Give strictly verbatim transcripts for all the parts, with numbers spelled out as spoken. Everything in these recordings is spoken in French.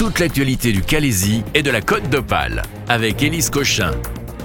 toute l'actualité du Calaisis et de la Côte d'Opale avec Élise Cochin.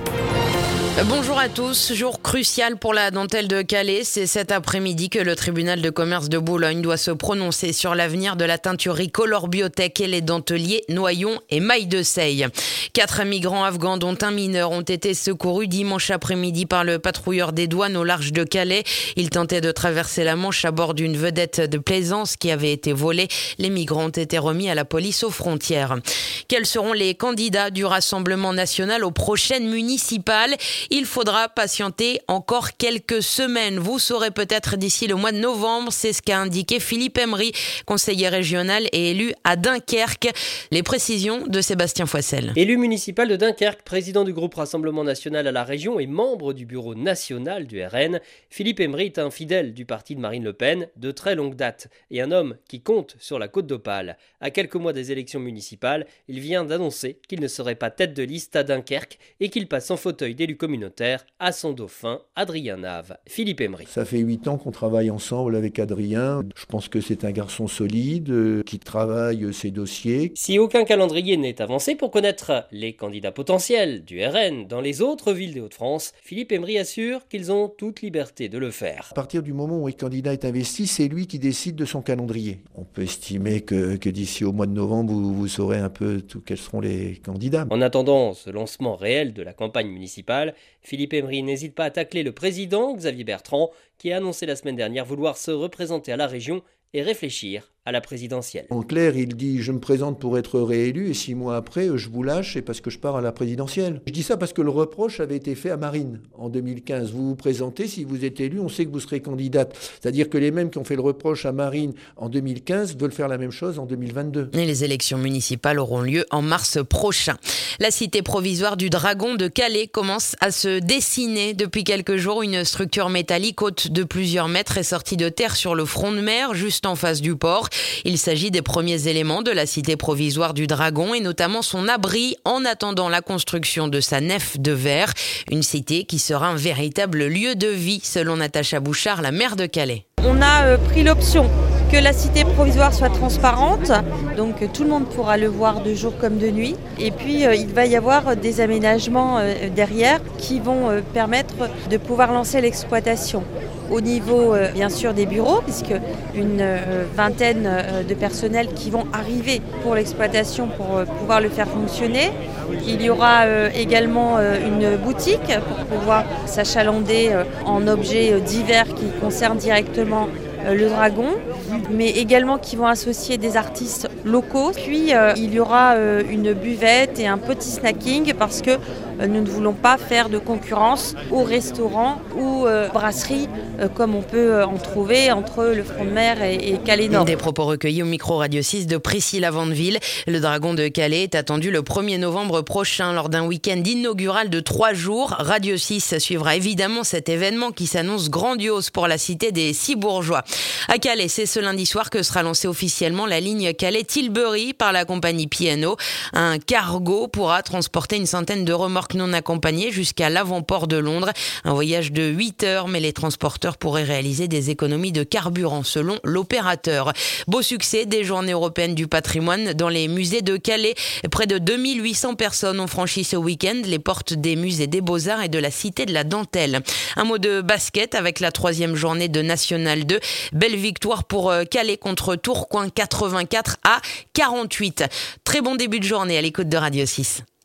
Bonjour à tous. Jour crucial pour la dentelle de Calais. C'est cet après-midi que le tribunal de commerce de Boulogne doit se prononcer sur l'avenir de la teinturerie Color Biotech et les denteliers Noyon et Maille de Seille. Quatre migrants afghans, dont un mineur, ont été secourus dimanche après-midi par le patrouilleur des douanes au large de Calais. Ils tentaient de traverser la Manche à bord d'une vedette de plaisance qui avait été volée. Les migrants ont été remis à la police aux frontières. Quels seront les candidats du Rassemblement national aux prochaines municipales ? Il faudra patienter encore quelques semaines. Vous saurez peut-être d'ici le mois de novembre. C'est ce qu'a indiqué Philippe Emery, conseiller régional et élu à Dunkerque. Les précisions de Sébastien Foissel. Élu municipal de Dunkerque, président du groupe Rassemblement national à la région et membre du bureau national du R N, Philippe Emery est un fidèle du parti de Marine Le Pen de très longue date et un homme qui compte sur la Côte d'Opale. À quelques mois des élections municipales, il vient d'annoncer qu'il ne serait pas tête de liste à Dunkerque et qu'il passe en fauteuil d'élu communautaire à son dauphin, Adrien Nave. Philippe Emery. Ça fait huit ans qu'on travaille ensemble avec Adrien. Je pense que c'est un garçon solide, euh, qui travaille ses dossiers. Si aucun calendrier n'est avancé pour connaître les candidats potentiels du R N dans les autres villes des Hauts-de-France, Philippe Emery assure qu'ils ont toute liberté de le faire. À partir du moment où un candidat est investi, c'est lui qui décide de son calendrier. On peut estimer que, que d'ici au mois de novembre, vous, vous saurez un peu tout, quels seront les candidats. En attendant ce lancement réel de la campagne municipale, Philippe Emery n'hésite pas à tacler le président Xavier Bertrand, qui a annoncé la semaine dernière vouloir se représenter à la région et réfléchir à la présidentielle. En clair, il dit « je me présente pour être réélu et six mois après, je vous lâche, c'est parce que je pars à la présidentielle ». Je dis ça parce que le reproche avait été fait à Marine en deux mille quinze. Vous vous présentez, si vous êtes élu, on sait que vous serez candidate. C'est-à-dire que les mêmes qui ont fait le reproche à Marine en deux mille quinze veulent faire la même chose en deux mille vingt-deux. Et les élections municipales auront lieu en mars prochain. La cité provisoire du Dragon de Calais commence à se dessiner. Depuis quelques jours, une structure métallique haute de plusieurs mètres est sortie de terre sur le front de mer, juste en face du port. Il s'agit des premiers éléments de la cité provisoire du Dragon et notamment son abri en attendant la construction de sa nef de verre. Une cité qui sera un véritable lieu de vie, selon Natacha Bouchard, la maire de Calais. On a euh, pris l'option que la cité provisoire soit transparente, donc euh, tout le monde pourra le voir de jour comme de nuit. Et puis euh, il va y avoir des aménagements euh, derrière qui vont euh, permettre de pouvoir lancer l'exploitation. Au niveau euh, bien sûr des bureaux, puisque une euh, vingtaine euh, de personnels qui vont arriver pour l'exploitation pour euh, pouvoir le faire fonctionner. Il y aura euh, également euh, une boutique pour pouvoir s'achalander euh, en objets euh, divers qui concernent directement euh, le Dragon, mais également qui vont associer des artistes locaux. Puis euh, il y aura euh, une buvette et un petit snacking parce que euh, nous ne voulons pas faire de concurrence aux restaurants ou euh, brasseries euh, comme on peut euh, en trouver entre le front de mer et, et Calais Nord. Des propos recueillis au micro Radio six de Priscilla Vandeville. Le Dragon de Calais est attendu le premier novembre prochain lors d'un week-end inaugural de trois jours. Radio six suivra évidemment cet événement qui s'annonce grandiose pour la cité des Six-Bourgeois. À Calais, c'est ce lundi soir que sera lancée officiellement la ligne Calais-Tilbury par la compagnie P and O. Un cargo pourra transporter une centaine de remorques non accompagnées jusqu'à l'avant-port de Londres. Un voyage de huit heures, mais les transporteurs pourraient réaliser des économies de carburant selon l'opérateur. Beau succès des Journées européennes du patrimoine dans les musées de Calais. Près de deux mille huit cents personnes ont franchi ce week-end les portes des musées des Beaux-Arts et de la Cité de la Dentelle. Un mot de basket avec la troisième journée de National deux. Belle victoire pour Calais contre Tourcoing, quatre-vingt-quatre à quarante-huit. Très bon début de journée à l'écoute de Radio six.